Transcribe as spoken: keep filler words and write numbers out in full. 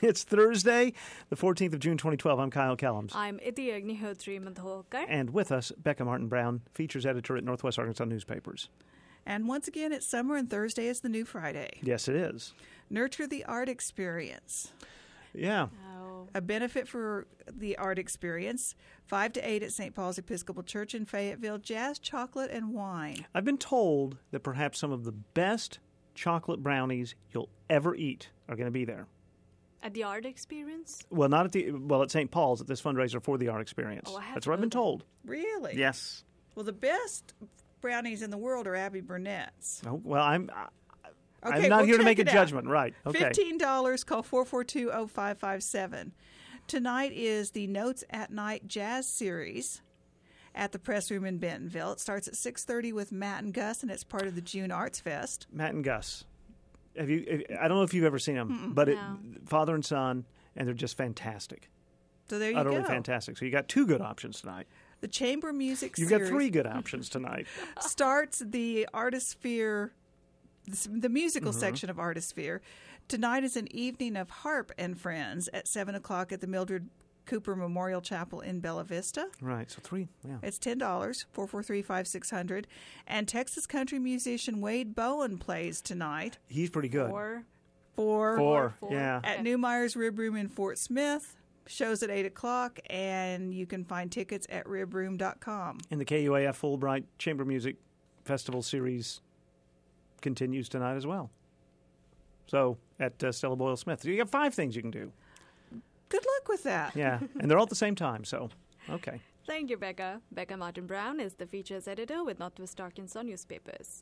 It's Thursday, the fourteenth of June, twenty twelve. I'm Kyle Kellums. I'm Iti Agnihotri Madholkar. And with us, Becca Martin-Brown, features editor at Northwest Arkansas Newspapers. And once again, it's summer, and Thursday is the new Friday. Yes, it is. Nurture the art experience. Yeah. Oh. A benefit for the art experience, five to eight at Saint Paul's Episcopal Church in Fayetteville, jazz, chocolate, and wine. I've been told that perhaps some of the best chocolate brownies you'll ever eat are going to be there. At the art experience? Well, not at the well at Saint Paul's at this fundraiser for the art experience. Oh, I have That's to what I've go been there. told. Really? Yes. Well, the best brownies in the world are Abby Burnett's. Oh, well, I'm I, Okay, I'm not well, here to check make a it out. judgment. Right. Okay. fifteen dollars. Call four four two, oh five five seven. Tonight is the Notes at Night Jazz Series at the Press Room in Bentonville. It starts at six thirty with Matt and Gus, and it's part of the June Arts Fest. Matt and Gus. Have you? I don't know if you've ever seen them, Mm-mm. but it, No. father and son, and they're just fantastic. So there you Utterly go. fantastic. So you got two good options tonight. The Chamber Music You've Series got three good options tonight. starts the Artisphere, the musical Mm-hmm. section of Artisphere. Tonight is an evening of harp and friends at seven o'clock at the Mildred Cooper Memorial Chapel in Bella Vista. Right. So three. Yeah. It's ten dollars, four four three, five six zero zero. And Texas country musician Wade Bowen plays tonight He's pretty good. Or for Four. Four. Yeah. at Newmeyer's Rib Room in Fort Smith. Shows at eight o'clock, and you can find tickets at rib room dot com. And the K U A F Fulbright Chamber Music Festival series continues tonight as well. So at uh, Stella Boyle Smith. So you got five things you can do. Good luck with that. Yeah. And they're all at the same time. So, okay. Thank you, Becca. Becca Martin Brown is the features editor with Northwest Arkansas Newspapers.